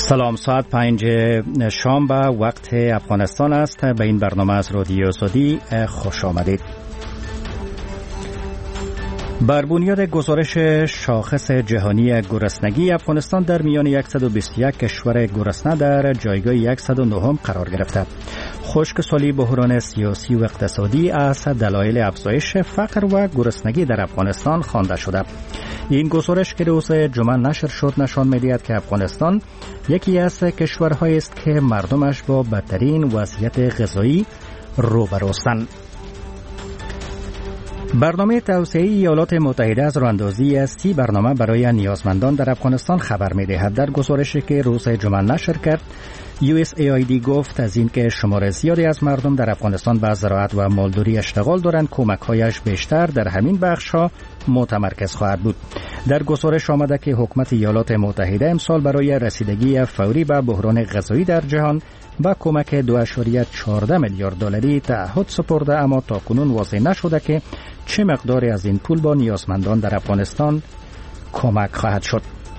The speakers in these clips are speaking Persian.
سلام، ساعت 5 شام به وقت افغانستان است. به این برنامه از رادیو آزادی خوش آمدید. بر بنیاد گزارش شاخص جهانی گرسنگی، افغانستان در میان 121 کشور گرسنه در جایگاه 109 قرار گرفته. خشکسالی، بحران سیاسی و اقتصادی از دلایل افزایش فقر و گرسنگی در افغانستان خوانده شده. این گزارش که روز جمعه نشر شد نشان می‌دهد که افغانستان یکی از کشورهایی است که مردمش با بدترین وضعیت غذایی روبروستند. برنامه توسعه ایالات متحده از راه‌اندازی 30 برنامه برای نیازمندان در افغانستان خبر می‌دهد. در گزارشی که روز جمعه نشر کرد، USAID گفت از اینکه شمار زیادی از مردم در افغانستان به زراعت و مالداری اشتغال دارند، کمک‌هایش بیشتر در همین بخش‌ها متمرکز خواهد بود. در گزارش آمده که حکومت ایالات متحده امسال برای رسیدگی فوری به بحران غذایی در جهان با کمک 2.14 میلیارد دلاری تعهد سپرده، اما تاکنون واضح نشده که چه مقداری از این پول با نیازمندان در افغانستان کمک خواهد شد.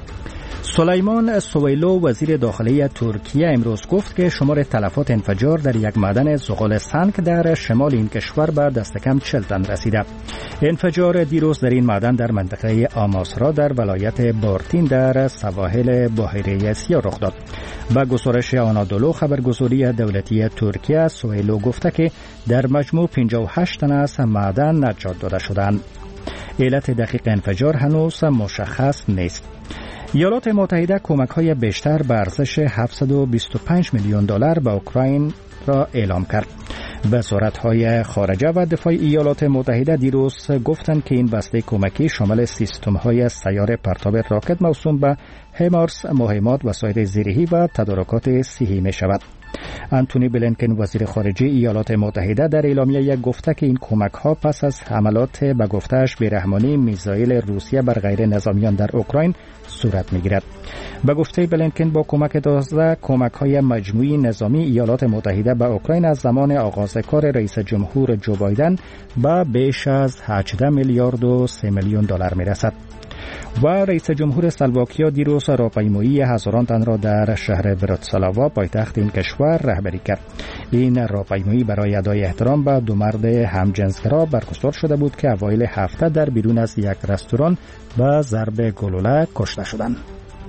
سلیمان سویلو وزیر داخلی ترکیه امروز گفت که شمار تلفات انفجار در یک معدن زغال سنگ در شمال این کشور به دست کم 40 تن رسیده. انفجار دیروز در این معدن در منطقه آماسرا در ولایت بارتین در سواحل بحیره سیاه رخ داد. با گزارش آنادولو خبرگزاری دولتی ترکیه، سویلو گفته که در مجموع 58 تن از معدن نجات داده شدند. علت دقیق انفجار هنوز مشخص نیست. ایالات متحده کمک‌های بیشتر به ارزش 725 میلیون دلار به اوکراین را اعلام کرد. وزارت‌های خارجه و دفاع ایالات متحده دیروز گفتند که این بسته کمکی شامل سیستم‌های سیار پرتاب راکت موسوم به هیمارس، مهمات، وسایل زیرهی و تدارکات صحی می‌شود. آنتونی بلینکن وزیر خارجه ایالات متحده در اعلامیه گفته که این کمک‌ها پس از حملات به گفته‌اش بی‌رحمانه میزایل روسیه بر غیر نظامیان در اوکراین صورت می‌گیرد. به گفته بلینکن با کمک 12 کمک‌های مجموعی نظامی ایالات متحده به اوکراین از زمان آغاز کار رئیس جمهور جو بایدن به بیش از 18 میلیارد و 3 میلیون دلار می‌رسد. و رئیس جمهور اسلواکیا دیروز راهپیمایی هزاران تن را در شهر براتسلاوا پایتخت این کشور رهبری کرد. این راهپیمایی برای ادای احترام به دو مرد همجنسگرا برگزار شده بود که اوایل هفته در بیرون از یک رستوران با ضرب گلوله کشته شدند.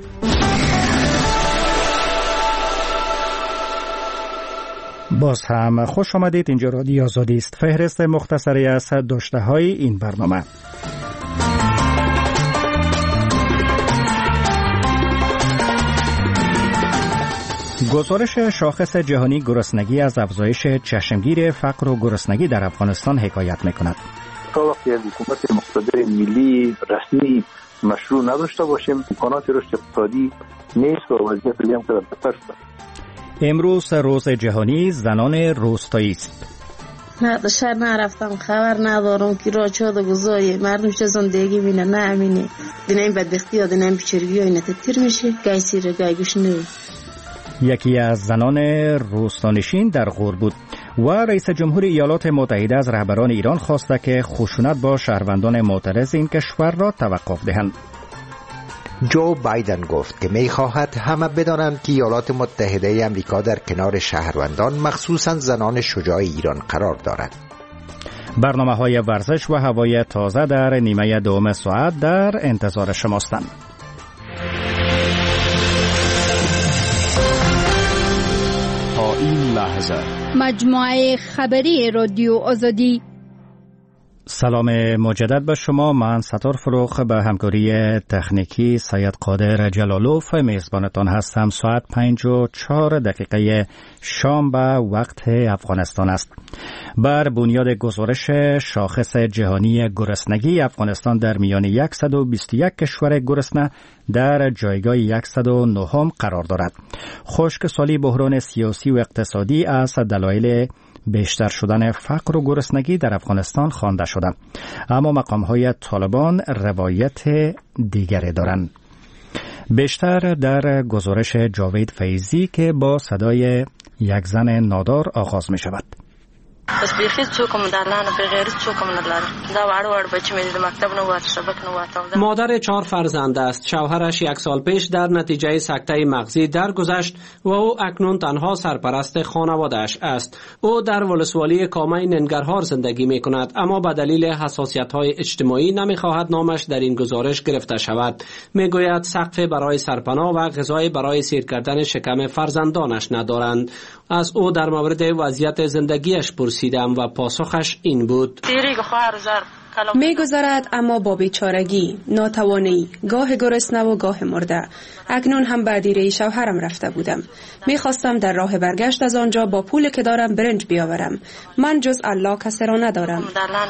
باز هم خوش آمدید. اینجا رادیو آزادی است. فهرست مختصری از داشته‌های این برنامه. گزارش شاخص جهانی گرسنگی از افزایش چشمگیر فقر و گرسنگی در افغانستان حکایت می‌کند. تا وقتی حکومت مقتدر ملی رسمی مشروع نداشته باشیم، امکانات رشد اقتصادی نیست و وضعیت ملی هم بدتر شده. امروز روز جهانی زنان روستایی است. نه دشار نرفتم، خبر ندارم که را چه گذاری مردم چه زندگی بینه نه امینه دینه بدبختی ها دینه بیچارگی ها اینه تیر میشه گای سیره گای گوش نوی. یکی از زنان روستانشین در غور بود و رئیس جمهور ایالات متحده از رهبران ایران خواسته که خشونت با شهروندان معترض این کشور را توقف دهند. جو بایدن گفت که می‌خواهد همه بدانند که ایالات متحده آمریکا در کنار شهروندان مخصوصاً زنان شجاع ایران قرار دارد. برنامه‌های ورزش و هوای تازه در نیمه دوم ساعت در انتظار شماستند. این لحظه مجموعه خبری رادیو آزادی. سلام مجدد به شما. من ستار فروخ به همکاری تکنیکی سید قادر جلالوف میزبانتان هستم. ساعت 5:04 شام به وقت افغانستان است. بر بنیاد گزارش شاخص جهانی گرسنگی، افغانستان در میان 121 کشور گرسنه در جایگاه 109 قرار دارد. خشکسالی، بحران سیاسی و اقتصادی از دلایل بیشتر شدن فقر و گرسنگی در افغانستان خوانده شده، اما مقام‌های طالبان روایت دیگری دارند. بیشتر در گزارش جاوید فیضی که با صدای یک زن نادار آغاز می شود. بس بیخی څوکم دالانه به غیر څوکم نداره دا وړ بچی مې د مکتب نه وات سبق نه واتم. مادر 4 فرزند است. شوهرش 1 سال پیش در نتیجه سکته مغزی درگذشت و او اکنون تنها سرپرست خانواده‌اش است. او در ولسوالی کامه ننگرهار زندگی می‌کند، اما به دلیل حساسیت‌های اجتماعی نمی‌خواهد نامش در این گزارش گرفته شود. می‌گوید سقف برای سرپناه و غذای برای سیر کردن شکم فرزندانش ندارند. از او در مورد وضعیت زندگیش پرسیدم و پاسخش این بود: می‌گذرد اما با بیچارگی، ناتوانی، گاه گرسنه و گاه مرده. اکنون هم به دیره شوهرم رفته بودم. می‌خواستم در راه برگشت از آنجا با پول که دارم برنج بیاورم. من جز الله کسی را ندارم.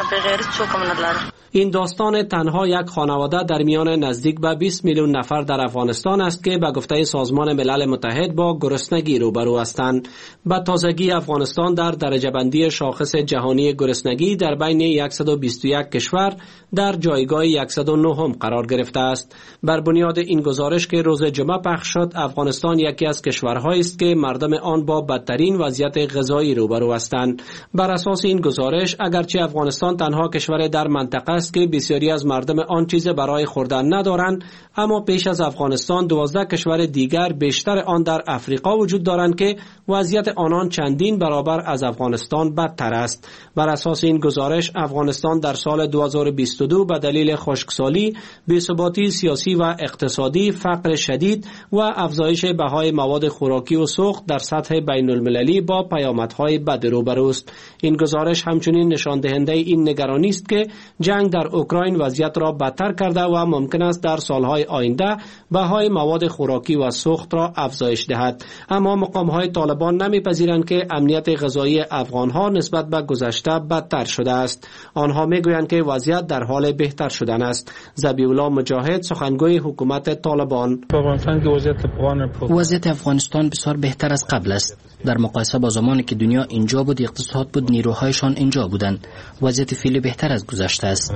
این داستان تنها یک خانواده در میان نزدیک به 20 میلیون نفر در افغانستان است که به گفته سازمان ملل متحد با گرسنگی روبرو هستند. به تازگی افغانستان در درجه بندی شاخص جهانی گرسنگی در بین 121 کشور در جایگاه 109 قرار گرفته است. بر بنیاد این گزارش که روز جمعه پخش شد، افغانستان یکی از کشورهایی است که مردم آن با بدترین وضعیت غذایی روبرو هستند. بر اساس این گزارش، اگرچه افغانستان تنها کشور در منطقه است که بسیاری از مردم آن چیز برای خوردن ندارند، اما پیش از افغانستان 12 کشور دیگر، بیشتر آن در افریقا وجود دارند که وضعیت آنان چندین برابر از افغانستان بدتر است. بر اساس این گزارش، افغانستان در سال 2022 به دلیل خشکسالی، بی‌ثباتی سیاسی و اقتصادی، فقر شدید و افزایش بهای مواد خوراکی و سوخت در سطح بین المللی با پیامدهای بد روبروست. این گزارش همچنین نشان دهنده این نگرانی است که جنگ در اوکراین وضعیت را بدتر کرده و ممکن است در سالهای آینده بهای مواد خوراکی و سوخت را افزایش دهد. اما مقام‌های طالبان نمی‌پذیرند که امنیت غذایی افغان‌ها نسبت به گذشته بدتر شده است. آنها می‌گویند که وضعیت در حال بهتر شدن است. ذبیح‌الله مجاهد، سخنگوی حکومت طالبان: وضعیت افغانستان بسیار بهتر از قبل است. در مقایسه با زمانی که دنیا اینجا بود، اقتصاد بود، نیروهایشان اینجا بودند. وضعیت فعلی بهتر از گذشته است.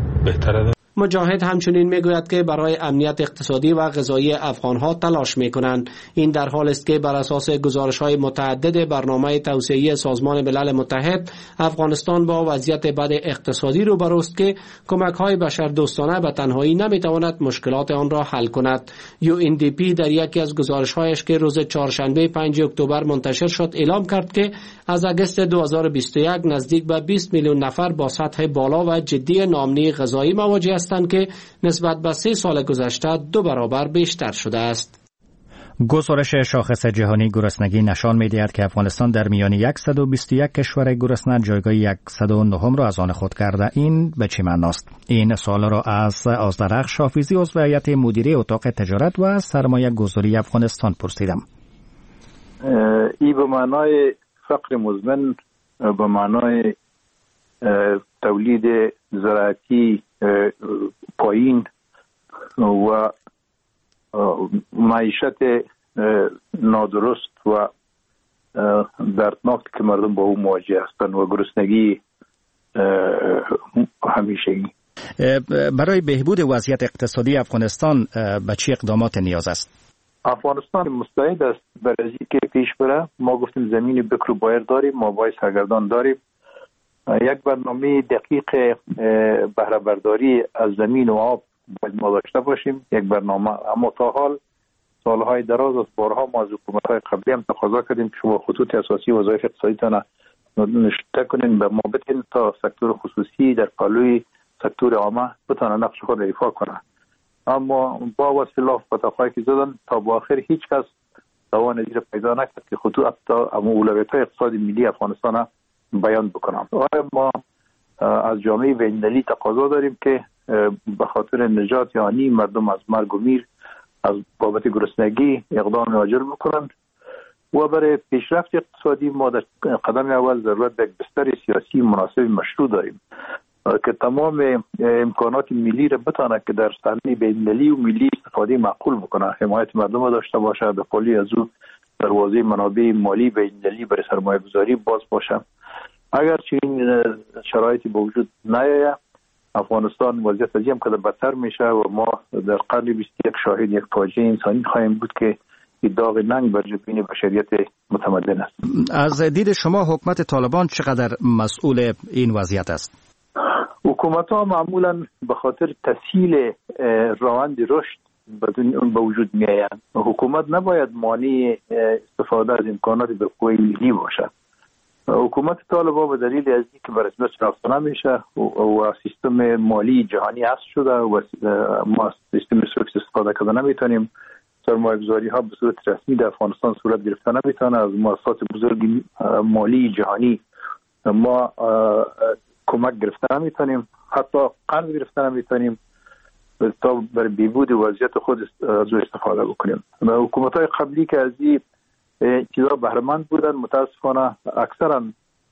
مجاهد همچنین میگوید که برای امنیت اقتصادی و غذایی افغانها تلاش میکنند. این در حال است که بر اساس گزارش‌های متعدد برنامه توسعه‌ای سازمان ملل متحد، افغانستان با وضعیت بد اقتصادی روبروست که کمک‌های بشردوستانه به تنهایی نمیتواند مشکلات آن را حل کند. UNDP در یکی از گزارش‌هایش که روز چهارشنبه 5 اکتبر منتشر شد اعلام کرد که از اگست 2021 نزدیک به 20 میلیون نفر با سطح بالا و جدی ناامنی غذایی مواجه هستند که نسبت به 3 سال گذشته 2 برابر بیشتر شده است. گزارش شاخص جهانی گرسنگی نشان می‌دهد که افغانستان در میان 121 کشور گرسنه جایگاه 109 را از آن خود کرده. این به چه معناست؟ این سوال را از آزدرخش حافظی، عضو هیئت مدیره اتاق تجارت و سرمایه گذاری افغانستان پرسیدم. این به معنای فقر مزمن، به معنای تولید زراعتی پایین و معیشت نادرست و دردناک که مردم با او مواجه هستند و گرسنگی همیشگی. برای بهبود وضعیت اقتصادی افغانستان به چه اقدامات نیاز است؟ افغانستان مستعد است برای اینکه پیش بره. ما گفتیم زمین بکر و بایر داریم، ما باید سرگردان داریم. یک برنامه دقیق بهره برداری از زمین و آب باید ما داشته باشیم، یک برنامه. اما تا حال سالهای دراز از بارها ما از حکومت‌های قبلی هم تقاضا کردیم که شما خطوط اساسی وظایف اقتصادیتان نشته کنین، به ما بدین تا سکتور خصوصی در پالوی سکتور عامه بتونه نقش خود ایفا کنه. اما با وسیله فتاقایی که زدن تا با آخر هیچ کس توان زیر پیدا نکرد که خطوط اولویت‌های اقتصادی ملی افغانستان بیان بکنم. ما از جامعه بین‌المللی تقاضا داریم که به خاطر نجات یعنی مردم از مرگ و میر از بابت گرسنگی اقدام عاجل بکنند و برای پیشرفت اقتصادی ما در قدم اول ضرورت به بستر سیاسی مناسب مشروع داریم که تمام امکانات ملی را بتونه که در صحنه بین‌المللی و ملی استفاده معقول بکنه، حمایت مردم را داشته باشه، به قولی از او دروازه منابع مالی بین‌المللی برای سرمایه‌گذاری باز باشه. اگر چنین شرایطی به وجود نیاید، افغانستان وضعیت از این که بدتر میشه و ما در قرن 21 شاهد یک فاجعه انسانی خواهیم بود که داغ ننگ بر جبین بشریت متمدن است. از دید شما حکومت طالبان چقدر مسئول این وضعیت است؟ حکومت ها معمولا به خاطر تسهیل روند رشد به وجود می آیند. حکومت نباید مانع استفاده از امکانات به قوه ملی باشد. حکومت طالبان به دلیل از اینکه به رسمیت شناخته نمیشه و سیستم مالی جهانی حذف شده و ما سیستم سویفت استفاده کرده نمیتونیم، سرمایه‌گذاری ها به صورت رسمی در افغانستان صورت گرفته نمیتونه، از مؤسسات بزرگ مالی جهانی ما کمک گرفته نمیتونیم، حتی قرض گرفته نمیتونیم تا بر بهبود وضعیت خود از استفاده بکنیم. حکومت‌های قبلی که از این چیزا بهره‌مند بودن متاسفانه اکثرا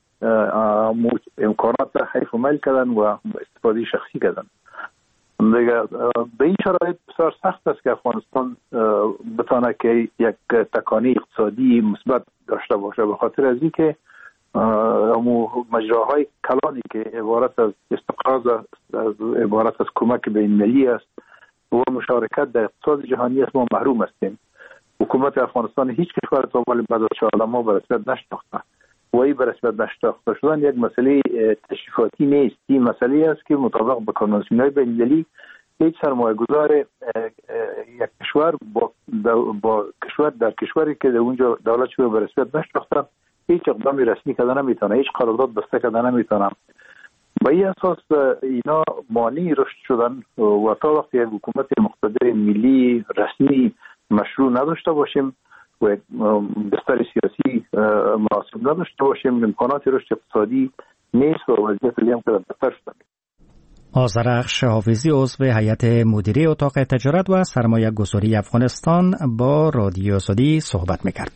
امکانات را حیف و میل کردن و استفاده شخصی کردن. دیگه به این شرایط بسیار سخت است که افغانستان بتونه که یک تکانی اقتصادی مثبت داشته باشه، به خاطر از اینکه مجراهای کلانی که عبارت از استقراض است، عبارت از کمک بین‌المللی است و مشارکت در اقتصاد جهانی است، ما محروم هستیم. حکومت افغانستان هیچ کشور تا ولی بعد از شاه به رسمیت نشناخته و این به رسمیت نشناخته شدن یک مسئله تشریفاتی نیست. این مسئله است که مطابق به کنوانسیون‌های بین‌المللی هیچ سرمایه‌گذار یک کشور با کشور در کشوری که در اونجا دولت شده به رسمیت نشناخته هیچ اقدامی رسمی کردن نمیتونه، هیچ قرارداد بسته کردن نمیتونه. به این اساس اینا مانع رشد شدن و تا وقتی یک حکومت مقتدر ملی رسمی مشروع نداشته باشیم و بستر سیاسی مناسب نداشته باشیم، امکانات رشد اقتصادی نیست و وضعیت هم که بدتر شده. آذرخش حافظی عضو هیئت مدیره اتاق تجارت و سرمایه گذاری افغانستان با رادیو آزادی صحبت میکرد.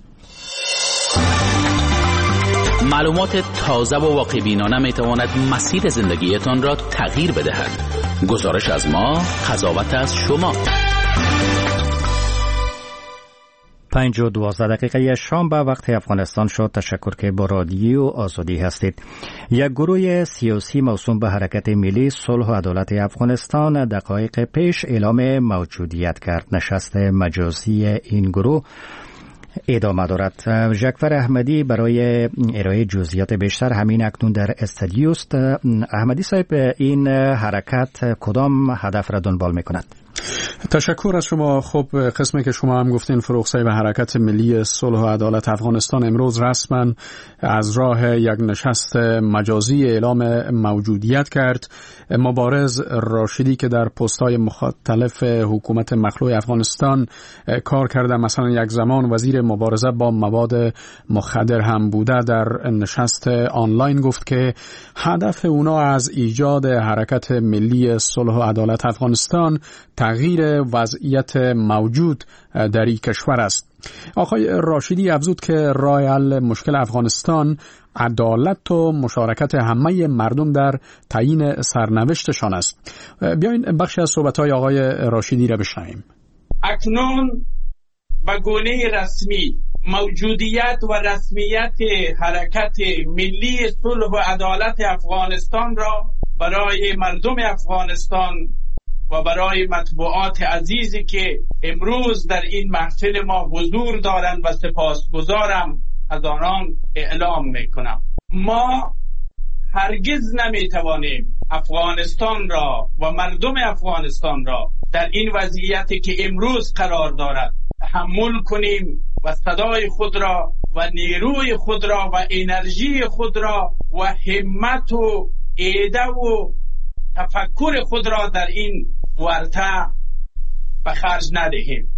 معلومات تازه و واقع بینانه می تواند مسیر زندگیتان را تغییر بدهد. گزارش از ما، قضاوت از شما. 5:12 شام به وقت افغانستان شد. تشکر که با رادیو آزادی هستید. یک گروه سیاسی موسوم به حرکت ملی صلح و عدالت افغانستان دقایق پیش اعلام موجودیت کرد. نشست مجازی این گروه ادامه دارد. ژکفر احمدی برای ارائه جزئیات بیشتر همین اکنون در استودیو است. احمدی صاحب، این حرکت کدام هدف را دنبال می‌کند؟ تشکر از شما. خب قسمی که شما هم گفتین، فروغ صاحب، حرکت ملی صلح و عدالت افغانستان امروز رسما از راه یک نشست مجازی اعلام موجودیت کرد. مبارز راشدی که در پست‌های مختلف حکومت مخلوع افغانستان کار کرده، مثلا یک زمان وزیر مبارزه با مواد مخدر هم بوده، در نشست آنلاین گفت که هدف اونا از ایجاد حرکت ملی صلح و عدالت افغانستان تغییر وضعیت موجود در این کشور است. آقای راشدی افزود که راه حل مشکل افغانستان عدالت و مشارکت همه مردم در تعیین سرنوشتشان است. بیاین بخشی از صحبت‌های آقای راشدی را بشنویم. اکنون به گونه رسمی موجودیت و رسمیت حرکت ملی صلح و عدالت افغانستان را برای مردم افغانستان و برای مطبوعات عزیزی که امروز در این محفل ما حضور دارند و سپاسگزارم از آنان اعلام میکنم. ما هرگز نمیتوانیم افغانستان را و مردم افغانستان را در این وضعیتی که امروز قرار دارد تحمل کنیم و صدای خود را و نیروی خود را و انرژی خود را و همت و ایده و تفکر خود را در این ورطه به خرج ندهیم.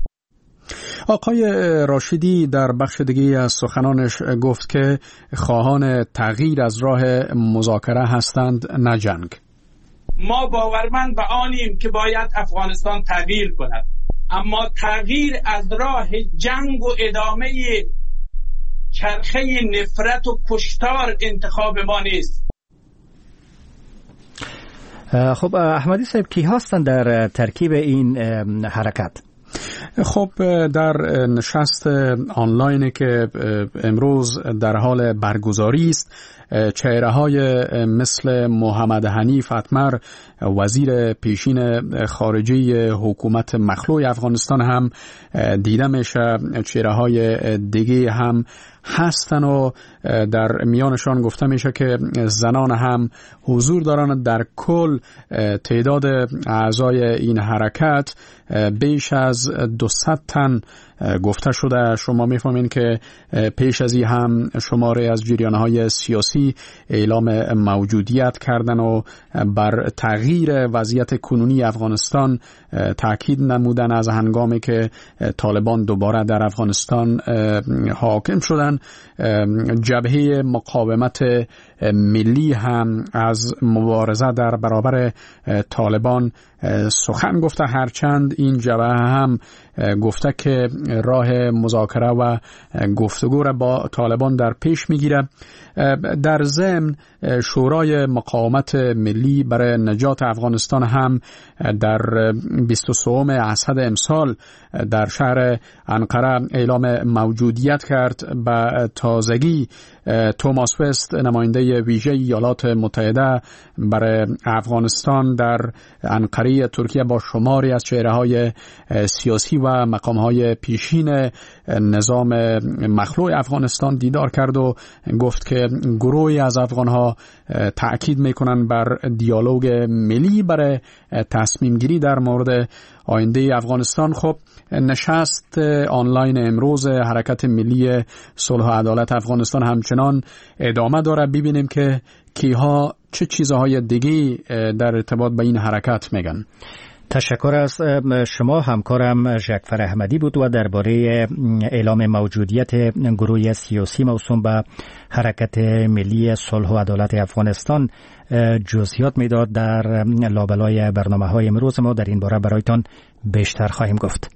آقای راشدی در بخش دیگه از سخنانش گفت که خواهان تغییر از راه مذاکره هستند، نه جنگ. ما باورمند به آنیم که باید افغانستان تغییر کند، اما تغییر از راه جنگ و ادامه چرخه نفرت و کشتار انتخاب ما نیست. خب احمدی صاحب، کی هستند در ترکیب این حرکت؟ خب در نشست آنلاینی که امروز در حال برگزاری است، چهره‌های مثل محمد حنیف اتمر وزیر پیشین خارجه حکومت مخلوع افغانستان هم دیده میشه، چهره‌های دیگه هم هستن و در میانشان گفته میشه که زنان هم حضور دارند. در کل تعداد اعضای این حرکت بیش از 200 تن گفته شده. شما میفهمین که پیش از این هم شماره از جریان‌های سیاسی اعلام موجودیت کردن و بر تغییر وضعیت کنونی افغانستان تاکید نمودن از هنگامی که طالبان دوباره در افغانستان حاکم شدن. جبهه مقاومت ملی هم از مبارزه در برابر طالبان سخن گفته، هرچند این جبهه هم گفته که راه مذاکره و گفتگو را با طالبان در پیش میگیره. در ضمن شورای مقاومت ملی برای نجات افغانستان هم در 23 اسد امسال در شهر انقره اعلام موجودیت کرد. به تازگی توماس وست نماینده ویژه ایالات متحده برای افغانستان در انقره ترکیه با شماری از چهره‌های سیاسی و مقام‌های پیشین نظام مخلوع افغانستان دیدار کرد و گفت که گروهی از افغان‌ها تأکید می‌کنند بر دیالوگ ملی برای تصمیم گیری در مورد آینده افغانستان. خب نشست آنلاین امروز حرکت ملی صلح و عدالت افغانستان همچنان ادامه داره. ببینیم که کیها چه چیزهای دیگه در ارتباط با این حرکت میگن. تشکر از شما. همکارم ژکفر احمدی بود و درباره اعلام موجودیت گروه سیاسی موسوم به حرکت ملی صلح و عدالت افغانستان جزئیات میداد. در لابلای برنامه‌های امروز ما در این باره برایتان بیشتر خواهیم گفت.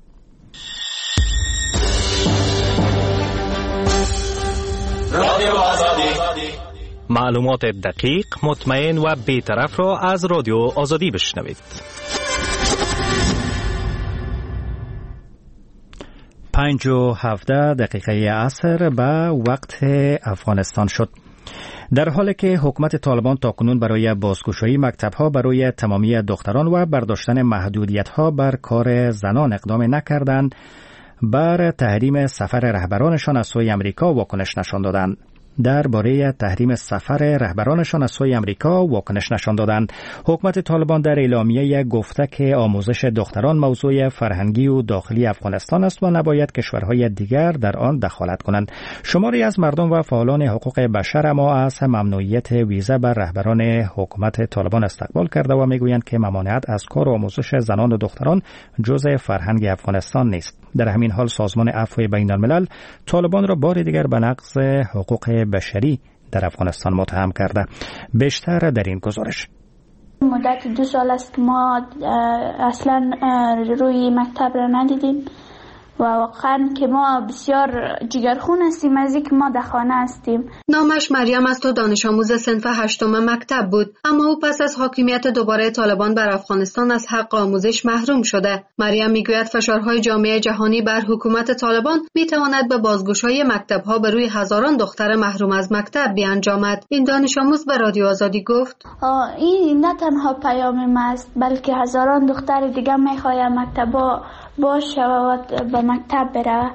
رادیو آزادی، معلومات دقیق، مطمئن و بی‌طرف را از رادیو آزادی بشنوید. 5:17 عصر به وقت افغانستان شد. در حالی که حکومت طالبان تاکنون برای بازگشایی مکتب‌ها برای تمامی دختران و برداشتن محدودیت‌ها بر کار زنان اقدام نکردند، بر تحریم سفر رهبرانشان از سوی امریکا واکنش نشان دادند. درباره تحریم سفر رهبرانشان از سوی امریکا واکنش نشان دادند. حکومت طالبان در اعلامیه گفته که آموزش دختران موضوع فرهنگی و داخلی افغانستان است و نباید کشورهای دیگر در آن دخالت کنند. شماری از مردم و فعالان حقوق بشر اما از ممنوعیت ویزا بر رهبران حکومت طالبان استقبال کرده و میگویند که ممانعت از کار و آموزش زنان و دختران جزء فرهنگ افغانستان نیست. در همین حال سازمان عفو بین الملل طالبان را بار دیگر به نقض حقوق بشری در افغانستان متهم کرده. بیشتر در این گزارش. مدت 2 سال است ما اصلا روی مکتب را ندیدیم و واقعا که ما بسیار جگرخون هستیم از اینکه ما در خانه هستیم. نامش مریم است و دانش آموز صنف 8 مکتب بود، اما او پس از حاکمیت دوباره طالبان بر افغانستان از حق آموزش محروم شده. مریم میگوید فشارهای جامعه جهانی بر حکومت طالبان میتواند به بازگشایی مکتب‌ها به روی هزاران دختر محروم از مکتب بیانجامد. این دانش آموز به رادیو آزادی گفت این نه تنها پیام ما است بلکه هزاران دختر دیگه میخواهند مکتب‌ها باشه و به مکتب بره.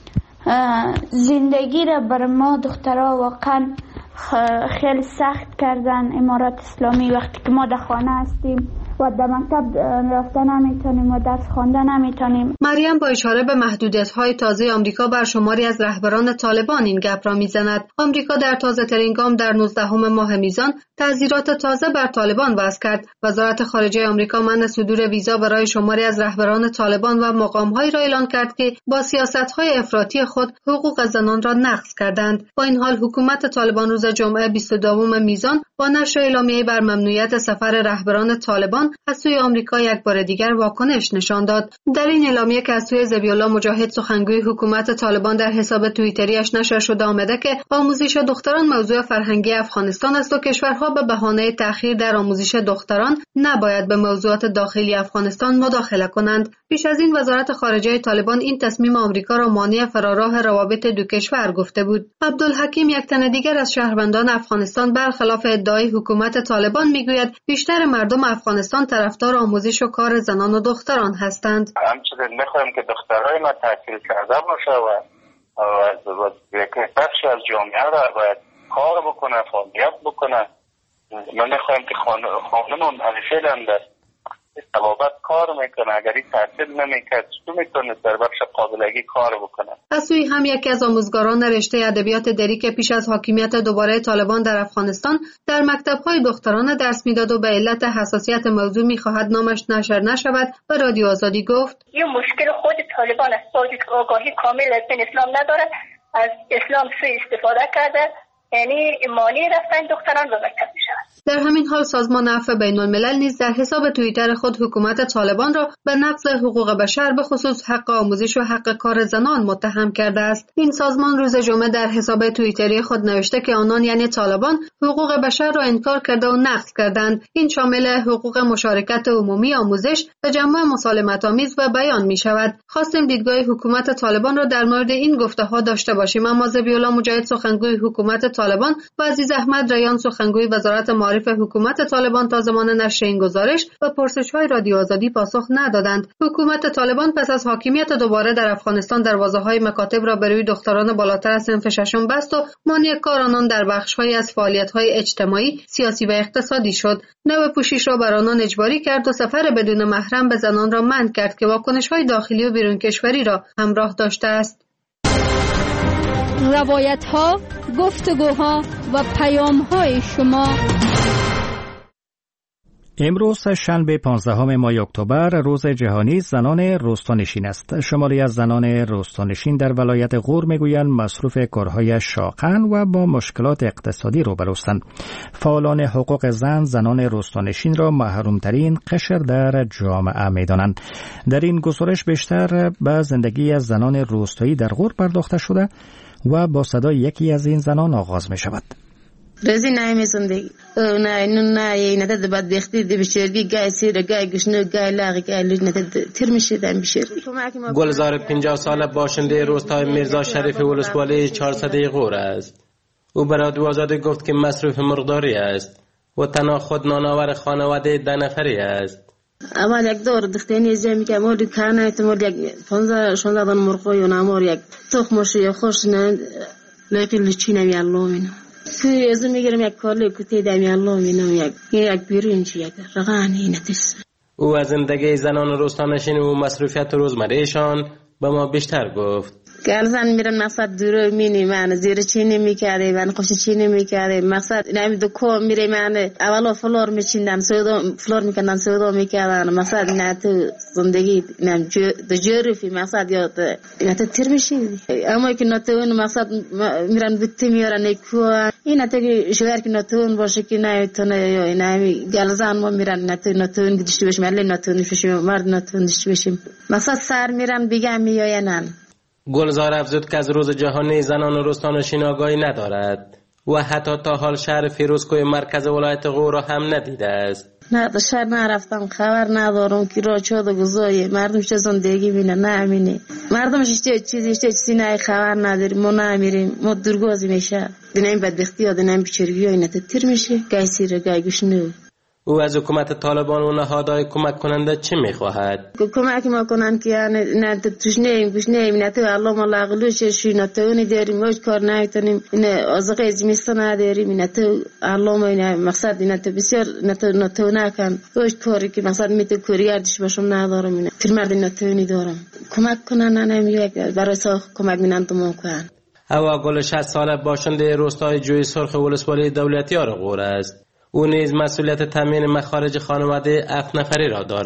زندگی را بر ما دخترها واقعا خیلی سخت کردن امارات اسلامی وقتی که ما در خانه هستیم و در مکتب رفتن نمیتونیم و درس خواندن نمیتونیم. مریم با اشاره به محدودیت‌های تازه آمریکا بر شماری از رهبران طالبان این گپ را میزند. آمریکا در تازه ترین گام در 19 ماه میزان تعزیرات تازه بر طالبان وضع کرد. وزارت خارجه آمریکا منع صدور ویزا برای شماری از رهبران طالبان و مقام‌هایی را اعلان کرد که با سیاست‌های افراطی خود حقوق زنان را نقض کردند. با این حال حکومت طالبان روز جمعه 22 میزان با نشر اعلامیه بر ممنوعیت سفر رهبران طالبان افغانستان از سوی آمریکا یک بار دیگر واکنش نشان داد. در این اعلامیه که از سوی ذبیح‌الله مجاهد سخنگوی حکومت طالبان در حساب توییتریش نشر شده آمده که آموزش دختران موضوع فرهنگی افغانستان است و کشورها به بهانه تأخیر در آموزش دختران نباید به موضوعات داخلی افغانستان مداخله کنند. پیش از این وزارت خارجه طالبان این تصمیم آمریکا را مانع فراراه روابط دو کشور گفته بود. عبدالحکیم، یک تن دیگر از شهروندان افغانستان، برخلاف ادعای حکومت طالبان میگوید بیشتر مردم افغانستان طرفدار آموزش و کار زنان و دختران هستند. همچنین میخوایم که دخترای ما تحصیل کرده باشه و یک بخشی از جامعه را باید کار بکنه، فعالیت بکنه. ما میخوایم که خانم فعلا در طبابت کار میکنه، اگر این تحصیل نمیکرد چطور میتونه در بخش قابلگی کار بکنه. از سوی هم یکی از آموزگاران رشته ادبیات دری که پیش از حاکمیت دوباره طالبان در افغانستان در مکتب‌های دختران درس میداد و به علت حساسیت موضوع میخواهد نامش نشر نشود و رادیو آزادی گفت: یه مشکل خود طالبان است، باید آگاهی کامل از اسلام نداره، از اسلام سوء استفاده کرده، یعنی مانع رفتن دختران به مکتب میشود. در همین حال سازمان عفو بین الملل نیز در حساب توییتر خود حکومت طالبان را به نقض حقوق بشر به خصوص حق آموزش و حق کار زنان متهم کرده است. این سازمان روز جمعه در حساب توییتری خود نوشته که آنان یعنی طالبان حقوق بشر را انکار کرده و نقض کردند. این شامل حقوق مشارکت عمومی، آموزش، تجمع مسالمت‌آمیز و بیان می شود. خواستیم دیدگاه حکومت طالبان را در مورد این گفته‌ها داشته باشیم، اما ذبیح‌الله مجاهد سخنگوی حکومت طالبان و عزیز احمد ریان سخنگوی وزارت معارف حکومت طالبان تا زمان نشر این گزارش و پرسش‌های رادیو آزادی پاسخ ندادند. حکومت طالبان پس از حاکمیت دوباره در افغانستان دروازه‌های مکاتب را بر روی دختران بالاتر از صنف ششم بست و مانع کار آنان در بخش‌هایی از فعالیت‌های اجتماعی، سیاسی و اقتصادی شد. نو پوشش را بر آنان اجباری کرد و سفر بدون محرم به زنان را منع کرد که واکنش‌های داخلی و بیرون کشوری را همراه داشته است. روایت‌ها، گفتگوها و پیام‌های شما. امروز شنبه 15 ماه اکتبر روز جهانی زنان روستانشین است. شماری از زنان روستانشین در ولایت غور میگویند مصروف کارهای شاقن و با مشکلات اقتصادی روبروستند. فعالان حقوق زنان روستانشین را محرومترین قشر در جامعه میدانند. در این گزارش بیشتر به زندگی از زنان روستایی در غور پرداخته شده و با صدای یکی از این زنان آغاز می شود. رزی نایمی زندگی نه نداد بعد بختی دی بشری گای سیر گای گشنه گای لاغ گای لجنه تر میشه دم بشری. گلزار 50 ساله باشنده روستای میرزا شریف ولسوالی 400 غور است. او برای رادیو آزادی گفت که مصروف مرغداری است و تنها خود نانآور خانواده 10 نفری است. اول یک دور دختینی زمی که مورد کانه تمور یک 15 مرغ و نامور یک تخمش یا خوش نه لقی لچینه میالومینه. که از میگیرم یک کالی کتی دمی الله مینم یک بیرونچی یک رقانی نتیس. او از زندگی زنان روستانشین و مصروفیت روزمرهشان به ما بیشتر گفت. که زن میرن مقصد دور مینی من زیر چینی میکرده من خوش چینی میکرده مقصد نمی دکو میره من اولا فلور میچیندن سودا فلور میکردن سودا میکردن مقصد نه تو زندگی نم دجوری مقصد یا نه تو تیر میشی اما که نه تو مقصد میرن بیتی میارن کو این تا شوهر که نه تو باشه که نه تو نه گلزن ما میرن نه تو گذشته بشیم ولی نه تو نشیم مرد نه تو نشیم بشیم مقصد سر میرن بگم میاینن. گلزار افزود که از روز جهانی زنان روستانشین آگاهی ندارد و حتی تا حال شهر فیروزکوی مرکز ولایت غور را هم ندیده است. نه به شهر نرفتم، خبر ندارم که راه چه گذاری مردم چه زندگی بینه نه مردمش چیزی نه خبر نداریم ما نمیریم ما درگازی میشه دینم بدبختی دینم بیچارگی اینا تیر میشه گای سیر گای گوشنه. او از حکومت طالبان و نهادهای کمک کننده چه میخواهد؟ کمک ما کنند که نه توش نیم نه تو الله ما لغلوش شی نه تو نداریم ما کار نمیتونیم نه ازقه زمستان نداریم نه تو الله ما نه مقصد نه تو بسیار نه تو نکن روش کاری که مقصد میتو کوریاردش باشم ندارم نه پیرمرد نه تو ندارم کمک کنن نه میگه برای ساخ کمک مینن تو ممکن. هوا گل 60 ساله باشنده روستای جوی سرخ ولسوالی دولتیار غور است. او نیز مسئولیت تامین مخارج خانواده 7 نفری را دارد.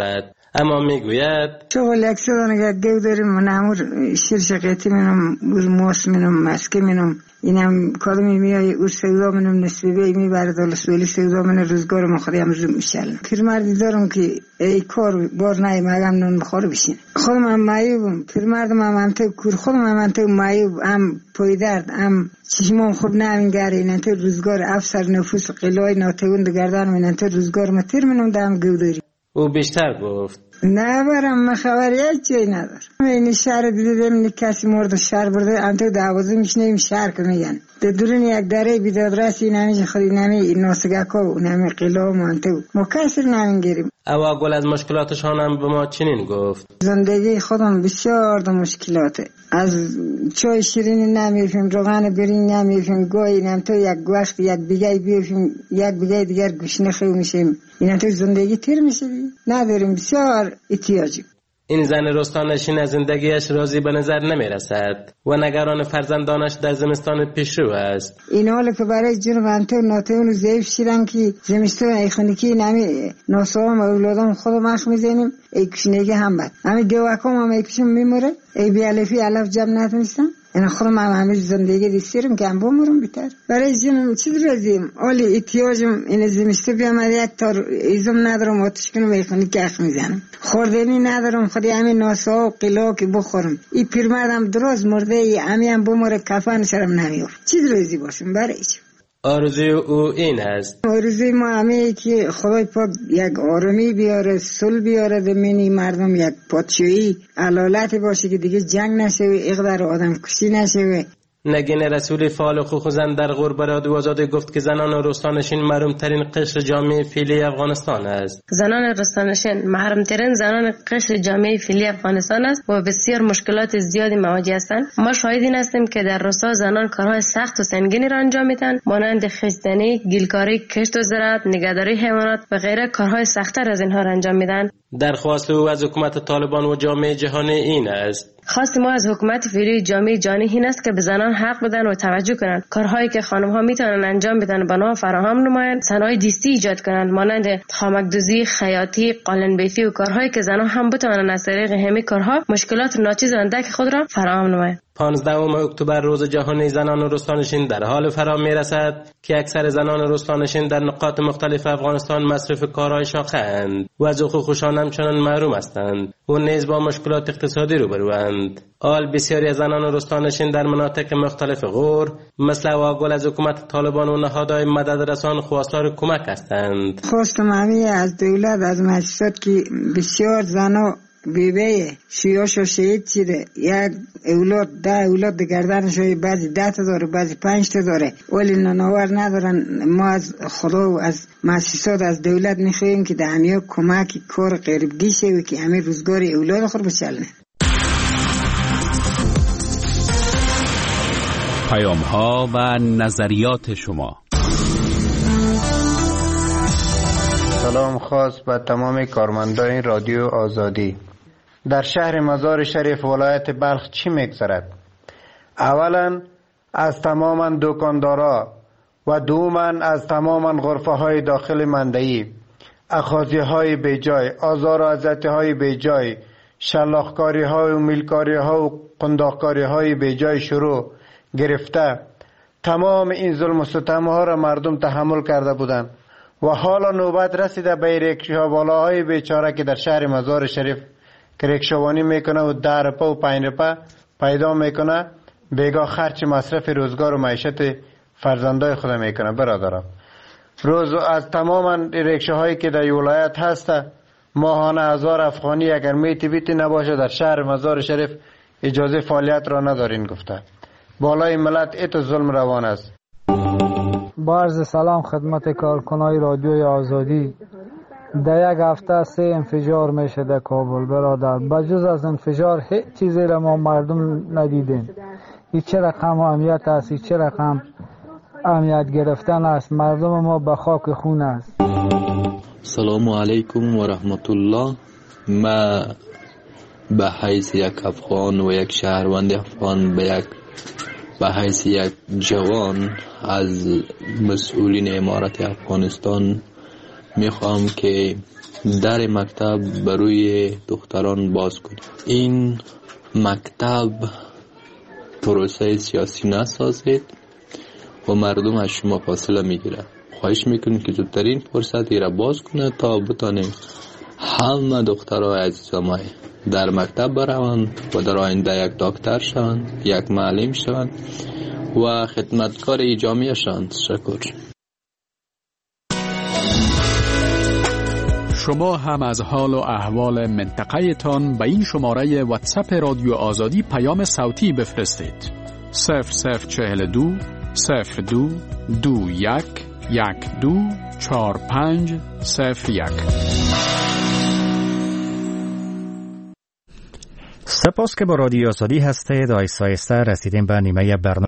اما میگوید شغل یک سدانگه گو داریم منامور شیر شقیتی منم موس منم مسکه منم اینم کدومی میای اور سودا منم نسبی بی میبره دولس ولی سودا من روزگار ما خودی هم روز میشلم پیرمردی دارم که ای کار بار نای مگم نون بخور بشین خودم هم معیوبم پیرمردم هم منطق کور خودم هم منطق معیوب هم پای درد هم چشمام خوب نمینگره اینطور روزگار افسر نفوس قلای ناتوند گردن منطور روزگار ما تیر منم دام گو داری. او بیشتر گفت نه برم من خبر یک جایی ندارم. این شهر دیدم کسی مرد شهر برده انتو دعوازه میشنیم شهر که میگن در درون یک دره بیداد رسی نمیشه خودی نمی ناسگاکا و نمی قیلا و منتو ما کسر نمیگیریم. اوا گل از مشکلاتشان هم به ما چنین گفت زندگی خودم بسیار دو مشکلاته از چای شیرینی نمیفیم روغن برین نمیفیم گویی نمتو یک وقت یک بیگای بیفیم یک بیگای دیگر گوشنه خیو میشیم این تو زندگی تیر میشه نداریم بسیار احتیاجی. این زن رستانشین از زندگیش راضی به نظر نمی رسد و نگران فرزندانش در زمستان پیشرو است. این حالا که برای جنوب انتو ناتوان و ضعیف شیرن که زمستان ایخونیکی نمی ناسوام و اولادام خودم اخ میزنیم ای کشنگی هم بد همه دوکام هم ای کشم میموره ای بیالفی علف جب نتونستم این خودم همه زندگی دیستیرم که هم بمورم بیتر برای جنوب چیز رازیم اولی احتیاجم این زمسته بیامد یک تار ایزم ندارم آتش کنم ایخونیکی اخ میزنم خوردنی ندارم خودی همین ناسا و قلا که بخورم این پیرمردم دراز مرده ای همین بموره کفن سرم نمیافت چیز رازی باشم برای چی آرزوی او این است آرزوی ما همه که خدای پاک یک آرامی بیاره صلح بیاره زمینی مردم یک پادشاهی علالت باشه که دیگه جنگ نشه و اقدار آدم کشی نشه. نگین رسولی فعال حقوق زن در غرب رادیو آزادی گفت که زنان رستانشین محروم ترین قشر جامعه فعلی افغانستان است. زنان رستانشین محروم ترین زنان قشر جامعه فعلی افغانستان است و بسیار مشکلات زیادی مواجه هستند. ما شاهدین هستیم که در رستا زنان کارهای سخت و سنگینی را انجام میدن مانند خشتنی، گیلکاری، کشت و زراعت، نگهداری حیوانات و غیره کارهای سخت‌تر از اینها را انجام میدن. درخواست او از حکومت طالبان و جامعه جهانی این است. خواست ما از حکومت فعلی جامعه جهانی این است که به زنان حق بدن و توجه کنند. کارهایی که خانم‌ها میتونن انجام بدن بنا فراهم نمایند. صنایع دستی ایجاد کنند مانند خامک‌دوزی، خیاطی، قالن‌بیفی و کارهایی که زنان هم بتوانند از طریق همین کارها مشکلات ناچیز اندک خود را فراهم نمایند. 15 اکتبر روز جهانی زنان رستانشین در حال فرا میرسد که اکثر زنان رستانشین در نقاط مختلف افغانستان مصرف کارهای شاخه‌اند و از حقوقشان همچنان محروم هستند و نیز با مشکلات اقتصادی روبروند. حال بسیاری از زنان رستانشین در مناطق مختلف غور مثل واگل از حکومت طالبان و نهادهای مدد رسان خواستار کمک هستند. خواستم همه از دولت از مؤسسات که بسیار زنان بیبه شیاش و شهید چیده یک اولاد 10 اولاد ده گردنشوی بعضی 10 تا داره بعضی 5 تا داره ولی نانآور ندارن. ما از خدا و از مؤسسات از دولت میخواهیم که در همه کمک کار غریبگی شه که همه روزگار اولاد خود بچلنه. پیام ها و نظریات شما. سلام خاص به تمام کارمندان رادیو آزادی. در شهر مزار شریف ولایت بلخ چی میگذرد؟ اولا از تماما دکاندارا و دوما از تماما غرفه های داخل مندهی اخاذی های بیجای، آزار و اذیت های بیجای، شلاخکاری های و میلکاری ها و قنداقکاری های بیجای شروع گرفته تمام این ظلم و ستم ها را مردم تحمل کرده بودند و حالا نوبت رسیده به ریکشاوالاهای بیچاره که در شهر مزار شریف که ریکشاوانی میکنه و 10 روپه و 5 روپه پیدا میکنه بیگاه خرچ مصرف روزگار و معیشت فرزندای خود میکنه. برادرم روز از تمام ریکشاهایی که در ولایت هست ماهانه 1000 افغانی اگر میتی بیتی نباشه در شهر مزار شریف اجازه فعالیت را ندارین گفته. بالای ملت ایت ظلم روان است. با عرض سلام خدمت کارکنای رادیوی آزادی. در یک هفته 3 انفجار میشه در کابل برادر. بجز از انفجار هیچ چیزی را ما مردم ندیدیم. این چه رقم اهمیت است، این چه رقم اهمیت گرفتن است. مردم ما به خاک خون است. سلام علیکم و رحمت الله. ما به حیث یک افغان و یک شهروند افغان به حیث یک جوان از مسئولین امارت افغانستان میخوام که در مکتب بروی دختران باز کنیم. این مکتب پروسه سیاسی نسازید و مردم از شما فاصله میگیره. خواهش میکنیم که زودترین فرصتی را باز کنه تا بتانیم همه دخترای عزیزمای در مکتب بروند و در آینده یک دکتر شوند، یک معلم شوند و خدمتکار جامعه شوند. شکر. شما هم از حال و احوال منطقه تان به این شماره واتساپ رادیو آزادی پیام صوتی بفرستید. 0042 02 21 12 45 01. سپاس که با رادیو آزادی هستید. آیسته رسیدیم به نیمه برنامه